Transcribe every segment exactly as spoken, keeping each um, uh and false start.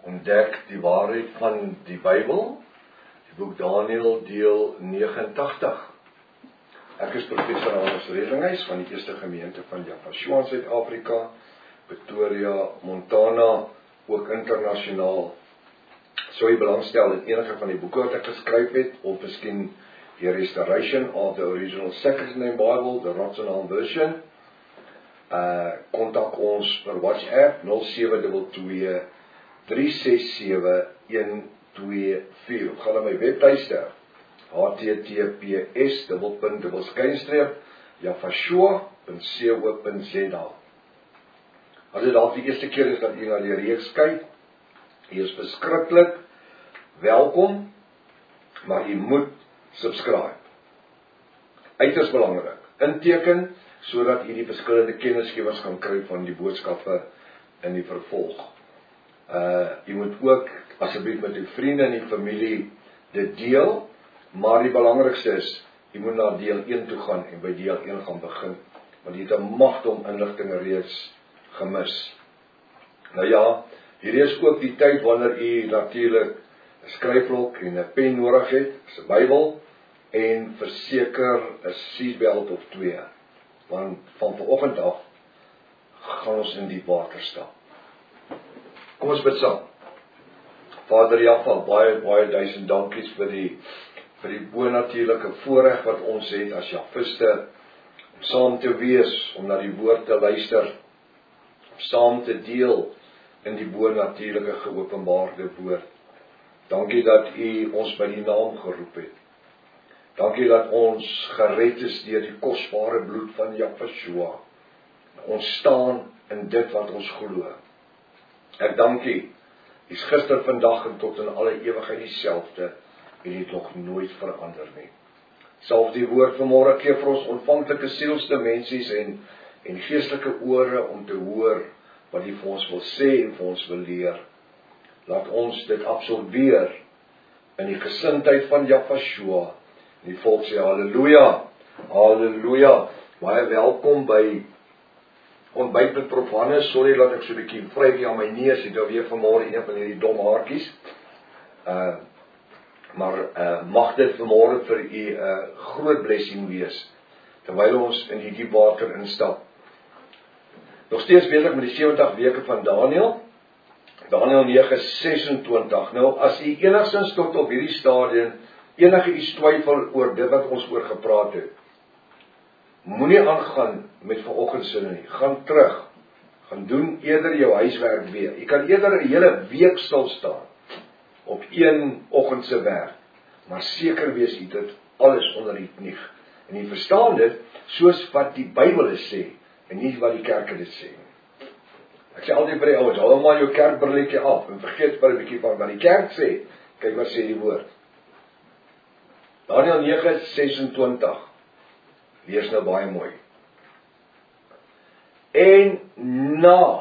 ontdek die waarheid van die Bybel, die boek Daniël deel negenentagtig. Ek is professor Hans Redinghuis van die Eerste Gemeente van Javashua in Suid-Afrika, Pretoria, Montana, ook internasionaal. Sou jy belangstel in enige van die boeke wat ek geskryf het, of miskien die Restoration of the Original Second Name Bible, the Rotterdam Version, uh, kontak ons per WhatsApp nul sewe twee twee drie ses sewe een twee vier. Gaan na my webtuiste h t t p s dubbelpunt dubbel skynstreep javashua punt co punt z a. As dit dalk die eerste keer is dat jy na die reeks kyk, jy is beskiklik, welkom, maar jy moet subscribe. Uiters belangrik, inteken, sodat jy die verskillende kennisgewers kan kry van die boodskappe in die vervolg. Uh, jy moet ook asseblief met die vriende en die familie dit deel, maar die belangrikste is, jy moet na deel een toe gaan en by deel een gaan begin, want jy het 'n magte om inligting reeds gemis. Nou ja, hier is ook die tyd wanneer jy natuurlik 'n skryfblok en 'n pen nodig het, 'n Bybel, en verseker 'n seatbelt of twee, want van vanoggend af gaan ons in die water stap. Kom ons bid saam. Vader Jaffa, baie, baie duisend dankies vir die, vir die bonatuurlike voorreg wat ons het as Jafiste, om saam te wees, om na die woord te luister, om saam te deel in die bonatuurlike geopenbaarde woord. Dankie dat U ons by die naam geroep het. Dankie dat ons gered is deur die kosbare bloed van Javashua. Ons staan in dit wat ons glo. Ek dank U, U is gister, vandag en tot in alle ewigheid dieselfde, en U het nog nooit verander nie. Salf die woord vanmôre gee vir ons ontvanklike sielsdimensies en, en geestelike ore om te hoor wat U vir ons wil sê en vir ons wil leer. Laat ons dit absorbeer in die gesindheid van Javashua. En die volk sê halleluja, halleluja. Baie welkom by ontbyt met Prof Hannes. Sorry dat ek so 'n bietjie vrygie aan my neus het, nou weer vanmôre een van hierdie dom haartjies. Uh, maar uh, mag dit vanmôre vir u 'n uh, groot blessing wees, terwyl ons in die diep water instap. Nog steeds besig met die sewentig weke van Daniël, Daniël negen sesentwintig. Nou, as u enigstens tot op hierdie stadium enige iets twyfel oor dit wat ons oor gepraat het, moenie aangaan met vanoggend se nie. Gaan terug, gaan doen eerder jou huiswerk weer. Jy kan eerder 'n hele week stil staan op een oggend se werk, maar seker wees jy dit alles onder die knie. En jy verstaan dit soos wat die Bybel sê en nie wat die kerke dit sê. Ek sê altyd vir die ouens, hou maar jou kerkbrilletjie af en vergeet maar 'n bietjie van wat die kerk sê. Kyk wat sê die woord. Daniël negen sesentwintig. Lees nou baie mooi. En na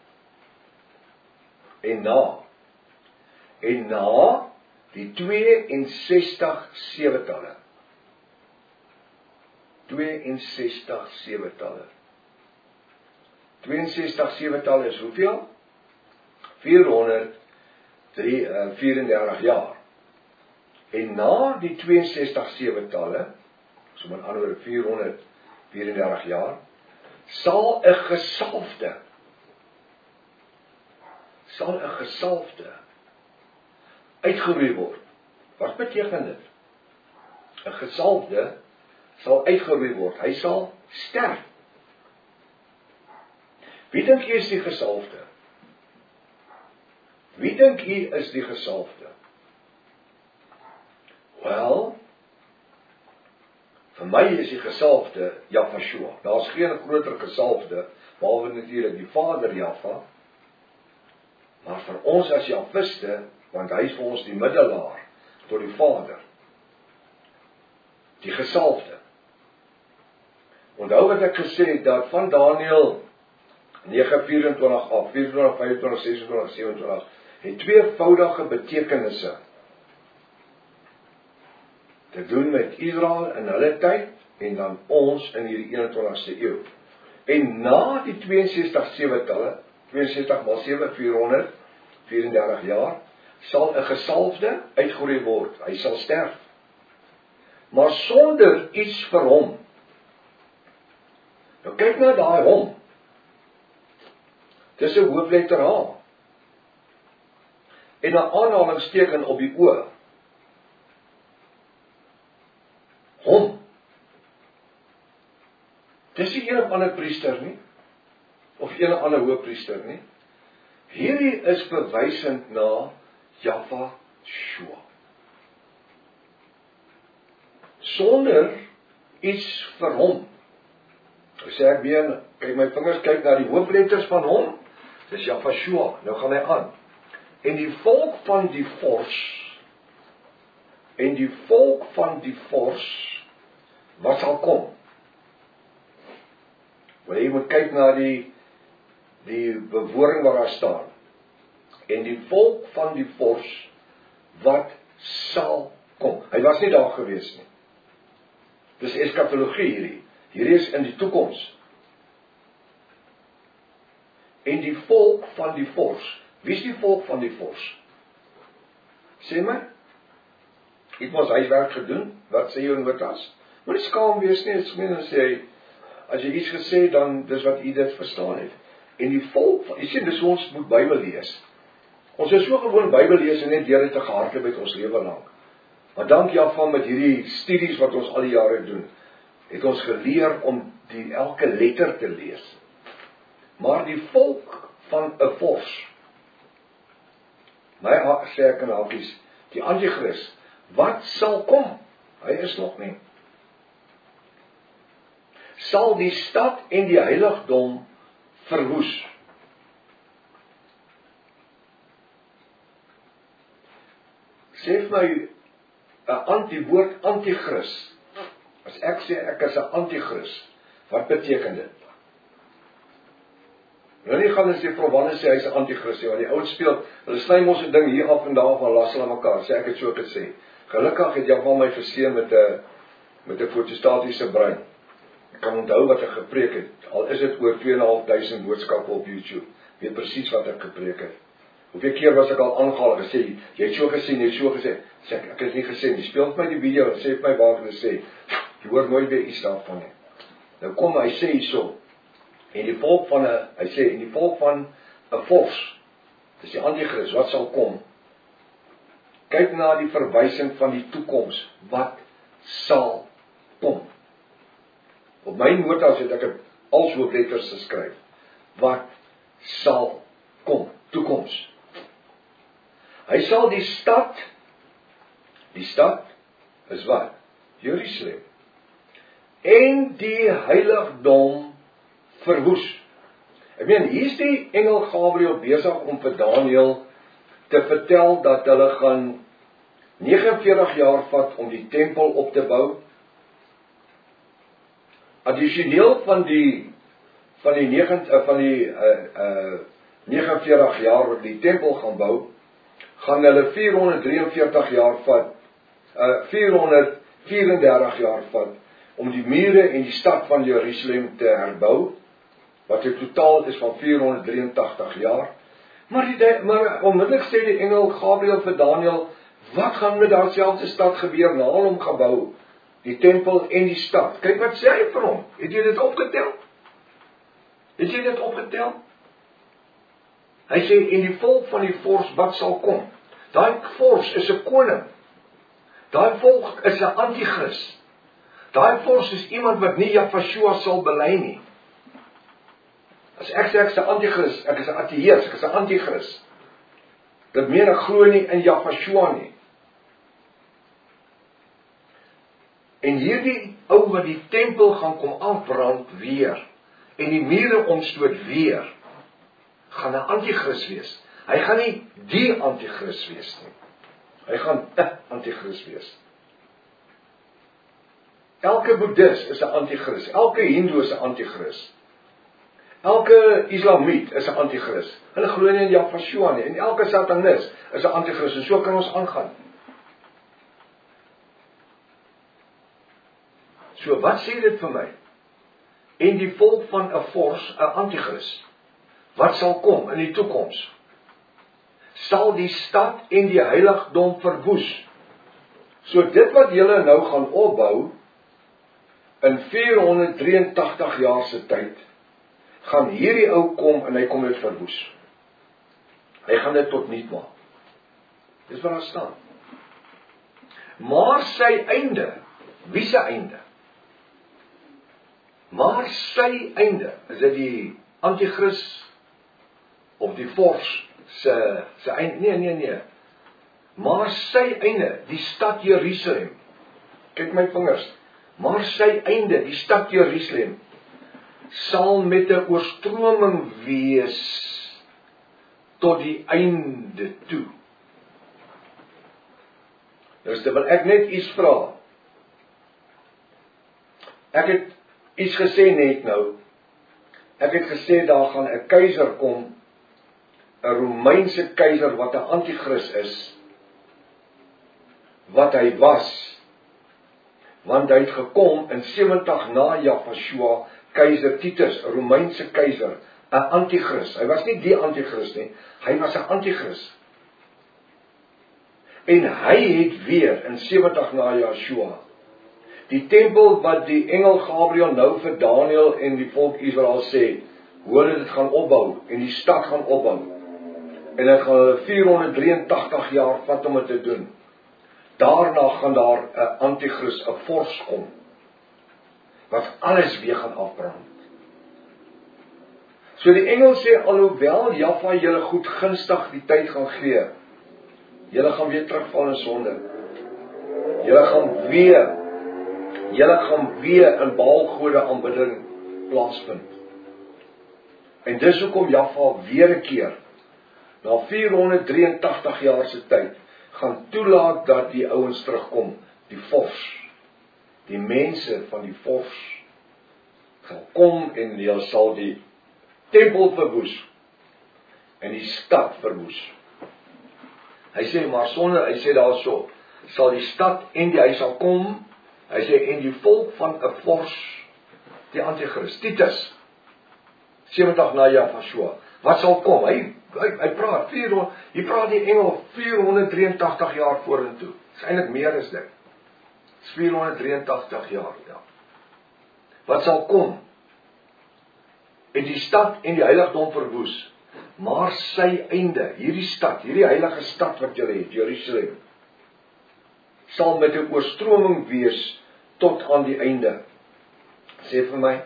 en na en na die twee en sestig sewetalle. twee en sestig sewetalle. twee en sestig sewetalle is hoeveel? vierhonderd vierendertig jaar. En na die twee en sestig sewetalle, so met ander woorde vierhonderd vierendertig jaar, sal 'n gesalfde, sal 'n gesalfde uitgeroei word. Wat beteken dit? 'n Gesalfde sal uitgeroei word. Hy sal sterf. Wie dink jy is die gesalfde? Wie dink jy is die gesalfde? Wel, vir my is die gesalfde Javashua. Daar's geen groter gesalfde, behalwe natuurlik die Vader Jaffa, maar vir ons as Javiste, want hy is vir ons die middelaar tot die Vader. Die gesalfde. Onthou wat ek gesê het, dat van Daniël negen vyfentwintig af, vyfentwintig, vyfentwintig, sesentwintig, sewentwintig, het tweevoudige betekenisse te doen met Israel in hulle tyd, en dan ons in hierdie eenentwintigste eeu. En na die twee en sestig sewetalle, twee en sestig maal sewe, vierhonderd vyf en dertig jaar, sal 'n gesalfde uitgeroei word. Hy sal sterf. Maar sonder iets vir hom. Nou kyk na daai hom. Dis 'n hoofletter H. En 'n aanhalingsteken op die O. Hom. Dis nie een of ander priester nie. Of een of ander hoofpriester nie. Hierdie is verwysend na Jahwe-Shua. Sonder iets vir hom. Ek sê ek weer, kyk my vingers, kyk na die hoofletters van hom. Dis Jahwe-Shua. Nou gaan hy aan. En die volk van die vors, en die volk van die vors, wat sal kom? Maar jy moet kyk na die, die bewoording waar daar staan. En die volk van die vors, wat sal kom? Hy was nie daar gewees nie. Dis eskatologie hierdie. Hierdie is in die toekoms. En die volk van die vors. Wie is die volk van die vors? Sê my. Het mos huiswerk gedoen. Wat sê jou notas? Maar nie skaam wees nie. Dit meen as jy as jy iets gesê, dan dis wat jy dit verstaan het. En die volk van, jy sê dis ons moet Bybel lees. Ons is so gewoon Bybel lees en net deur dit te gehardloop met ons lewe lank. Maar dank Jahwe met hierdie studies wat ons al die jare doen, het ons geleer om die elke letter te lees. Maar die volk van 'n vors, my sê ek in hakies, die anti-kris, wat sal kom? Hy is nog nie. Sal die stad en die heiligdom verwoes. Sê vir my 'n anti-woord anti-kris. As ek sê ek is 'n anti-kris, wat beteken dit? Nou nie gaan as die verwanne sê hy is 'n anti-kris, want die ouens speel, hulle sny mos 'n ding hier af en daar van las hulle mekaar, sê ek het so gesê. Gelukkig het Jahwe my verseën met 'n met 'n fotostatiese brein. Ek kan onthou wat ek gepreek het, al is dit oor twee en 'n half duisend boodskappe op YouTube. Weet presies wat ek gepreek het. Hoeveel keer was ek al aangehaal gesê, jy het so gesê, jy het so gesê. Sê ek, ek het nie gesê nie. Speel my die video, sê vir my waar hulle sê. Jy hoor nooit weer iets daarvan nie. Nou kom hy sê hierso. En die volk van 'n hy sê en die volk van 'n vors. Dis die anti-kris wat sal kom. Kyk na die verwysing van die toekoms. Wat sal kom? Op my notas het ek als hoofletters geskryf. Wat sal kom? Toekoms. Hy sal die stad, die stad is wat? Jerusalem. En die heiligdom verwoes. Ek meen, hier is die engel Gabriël besig om vir Daniël te vertel dat hulle gaan vyf en negentig jaar vat om die tempel op te bou. Addisioneel van die van die negen van die uh, uh, vyf en negentig jaar wat die tempel gaan bou, gaan hulle vierhonderd drie en veertig jaar vat, uh, vierhonderd vyf en dertig jaar vat om die mure en die stad van Jerusalem te herbou, wat in totaal is van vierhonderd drie en tagtig jaar. Maar, die, maar onmiddellik sê die engel Gabriël vir Daniël, wat gaan met daardie stad gebeur na hom gebou? Die tempel en die stad. Kyk wat sê hy vir hom. Het jy dit opgetel? Het jy dit opgetel? Hy sê, en die volk van die vors wat sal kom? Daai vors is 'n koning. Daai volk is 'n anti-kris. Daai vors is iemand wat nie Jahwe-Shua sal bely nie. As ek sê ek is 'n anti-kris, ek is 'n ateïs, ek is 'n anti-kris. Dit meen ek glo nie in Jahwe-Shua nie. En hierdie ou wat die tempel gaan kom afbrand weer, en die mure omstoot weer, gaan 'n anti-kris wees. Hy gaan nie die anti-kris wees nie. Hy gaan 'n anti-kris wees. Elke boeddhis is 'n anti-kris. Elke hindoe is 'n anti-kris. Elke islamiet is 'n anti-kris. Hulle glo nie in Jahwe-Shua nie. En elke satanis is 'n anti-kris. En so kan ons aangaan. So wat sê dit vir my? En die volk van 'n vors, 'n anti-kris, wat sal kom in die toekoms? sal die stad en die heiligdom verwoes. So dit wat julle nou gaan opbou, in vierhonderddraieëntagtig jaar se tyd, gaan hierdie ou kom en hy kom dit verwoes. Hy gaan dit tot niet maak. Dis wat daar staan. Maar sy einde, wie se einde? Maar sy einde, is dit die antichrist of die vors se se einde? Nee, nee, nee. Maar sy einde, die stad Jerusalem. Kyk my vingers. Maar sy einde, die stad Jerusalem, sal met 'n oorstroming wees tot die einde toe. Dus dan wil ek net iets vra. Ek het iets gesê net nou. Ek het gesê daar gaan 'n keiser kom, 'n Romeinse keiser wat 'n antichrist is, wat hy was, want hy het gekom in sewentig na Jahashua, keiser Titus, 'n Romeinse keiser, 'n antichrist. Hy was nie die antichrist nie, hy was 'n antichrist. En hy het weer in sewentig na Jahashua, die tempel wat die engel Gabriel nou vir Daniël en die volk Israel sê, hoe hulle dit gaan opbou, en die stad gaan opbou, en dit gaan hulle vierhonderddraieëntagtig jaar vat om dit te doen. Daarna gaan daar 'n antichrist, 'n vors kom, wat alles weer gaan afbrand. So die engel sê, alhoewel Jahwe julle goed gunstig die tyd gaan gee, julle gaan weer terugval in sonde. Julle gaan weer, julle gaan weer in Baalgode aanbidding plaasvind. En dis hoekom Jahwe weer 'n keer, na vierhonderddraieëntagtig jaar se tyd, gaan toelaat dat die ouens terugkom, die vors, die mense van die vors, gaan kom en hulle sal die tempel verwoes, en die stad verwoes. Hy sê, maar sonder, hy sê daar so, sal die stad en die, hy sal kom, hy sê, en die volk van 'n vors, die antichrist, Titus, sewentig na Jahashua, wat sal kom? Hy, hy, hy praat, vierhonderd, hy praat die engel, vierhonderddraieëntagtig jaar vorentoe, is eintlik meer as dit, is vierhonderddraieëntagtig jaar, ja. Wat sal kom? En die stad en die heiligdom verwoes, maar sy einde, hierdie stad, hierdie heilige stad wat julle het, Jerusalem, sal met 'n oorstroming wees tot aan die einde. Sê vir my,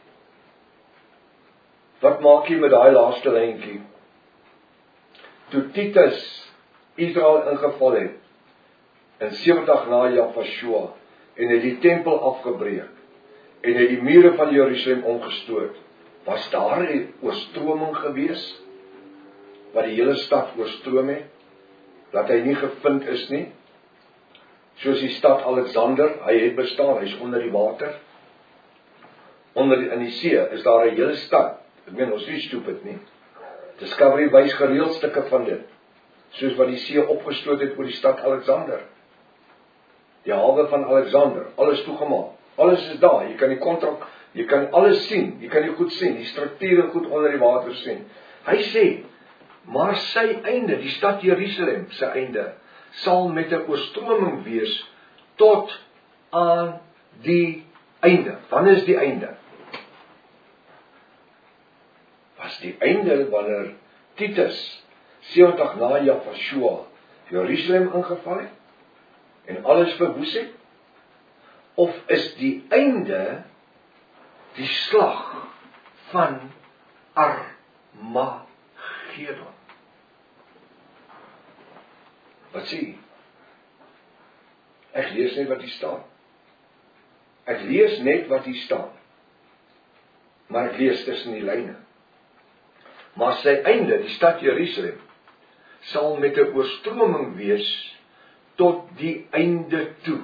wat maak jy met daai laaste lyntjie? Toe Titus Israel ingeval het, in sewentig na Jahashua, en het die tempel afgebreek, en het die mure van Jerusalem omgestoot, was daar 'n oorstroming gewees, wat die hele stad oorstroom het, dat hy nie gevind is nie, soos die stad Alexander, hy het bestaan, hy is onder die water, onder die, in die see, is daar 'n hele stad, ek meen, ons nie stupid nie, Discovery wys gereeld stukke van dit, soos wat die see opgestoot het oor die stad Alexander, die hawe van Alexander, alles toegemaak, alles is daar, jy kan die kontrak, jy kan alles sien, jy kan die goed sien, die strukture goed onder die water sien. Hy sê, maar sy einde, die stad Jerusalem, sy einde, sal met 'n oorstroming wees, tot aan die einde. Wanneer is die einde? Was die einde wanneer Titus, sewentig na Jahashua, Jerusalem ingeval het, en alles verwoes het? Of is die einde, die slag van Armagedon? Wat sê jy? Ek lees net wat hier staan. Ek lees net wat hier staan. Maar ek lees tussen die lyne. Maar sy einde, die stad Jerusalem, sal met 'n oorstroming wees tot die einde toe.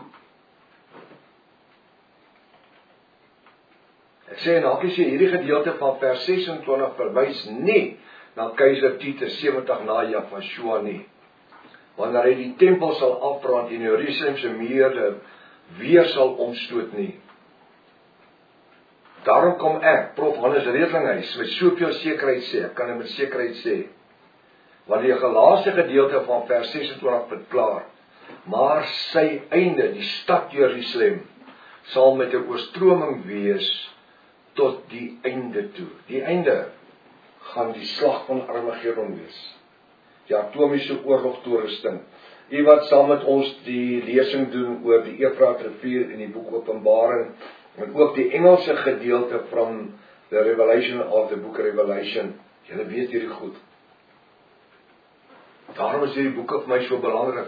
Ek sê en hakies hier, hierdie gedeelte van vers ses en twintig verwys nie na keiser Titus sewentig na Jahashua nie. Wanneer hy die tempel sal afbrand en Jerusalem se mure weer sal omstoot nie. Daarom kom ek, Prof Hannes Redlinghuis, met soveel sekerheid sê, ek kan dit met sekerheid sê, wat die laaste gedeelte van vers ses en twintig verklaar, maar sy einde, die stad Jerusalem, sal met 'n oorstroming wees tot die einde toe. Die einde gaan die slag van Armageddon wees. Die atomiese oorlog toerusting. U wat saam met ons die lesing doen oor die Eufraat rivier in die boek Openbaring, en ook die Engelse gedeelte van the Revelation of the book Revelation, julle weet hierdie goed. Daarom is hierdie boeke vir my so belangrik.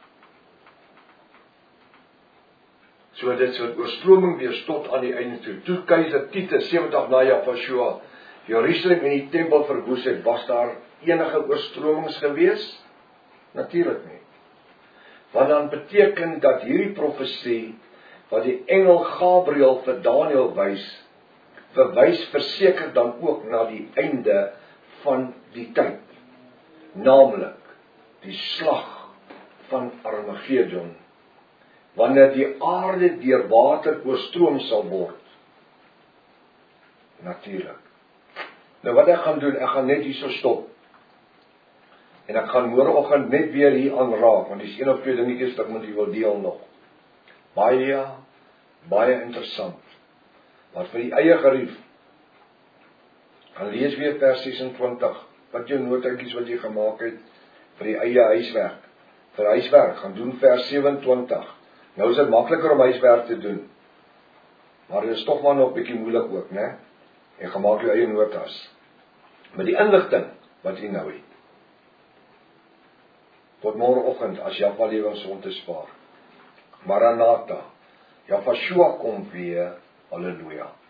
So dit soort oorstroming wees tot aan die einde toe. Toe keiser Titus sewentig na Jahashua Jerusalem en die tempel verwoes het, was daar enige oorstromings gewees? Natuurlik nie. Want dan beteken dat hierdie profesie wat die engel Gabriël vir Daniël wys, verwys verseker dan ook na die einde van die tyd. Naamlik die slag van Armageddon, wanneer die aarde deur water oorstroom sal word. Natuurlik. Nou wat ek gaan doen, ek gaan net hierso stop. En ek gaan môreoggend net weer hier aanraak, want dis een of twee dingetjies wat ek met u wil deel nog. Baie, baie interessant. Maar vir die eie gerief, gaan lees weer vers ses en twintig, wat jou notaatjies wat jy gemaak het, vir die eie huiswerk. Vir huiswerk, gaan doen vers sewe en twintig. Nou is dit makliker om huiswerk te doen. Maar dit is toch maar nog bietjie moeilik ook, né? En gaan maak jou eie notas. Met die inligting wat jy nou het. Tot môreoggend as Jahwe lewensond te spaar. Maranatha. Jahashua kom weer. Halleluja.